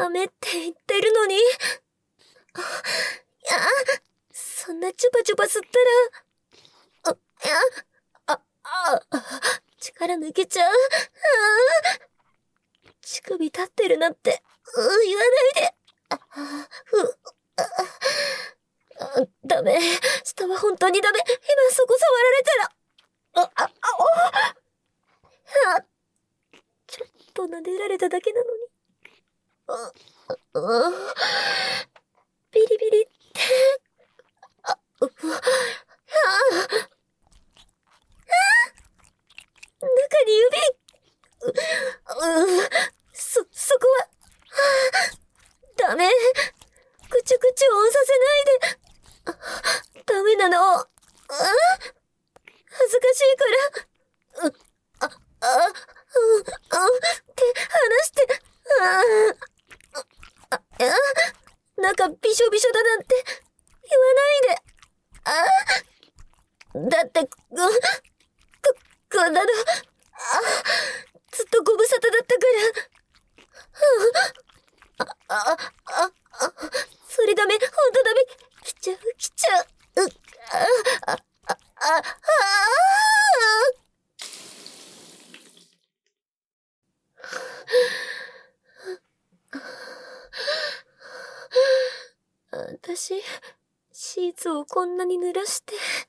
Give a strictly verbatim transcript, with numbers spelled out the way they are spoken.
ダメって言ってるのに。あ、いや、そんなチュパチュパ吸ったら、あ、いや、あ、あ、力抜けちゃう。ああ、乳首立ってるなんて、う、言わないで。あ、ふ、あ、あ、ダメ。下は本当にダメ。今そこ触られたら。あ、あ、あ、おあ、ちょっと撫でられただけなのに。あ、あ、ビリビリって。あ、う、あ、あ、中に指。う、う、そ、そこは、ダメ。くちゅくちゅ音させないで。ダメなの。あ、恥ずかしいから。う、あ、あ、う、あ、手離して。あ、あ、あ、中びしょびしょだなんて言わないで。あ、だって、こ、こ、こんなの、あ、ずっとご無沙汰だったから。あ、あ、あ、あ、それダメ、ほんとダメ。来ちゃう、来ちゃう。う、あ、あ、あ、あ、あ、あたし、シーツをこんなに濡らして。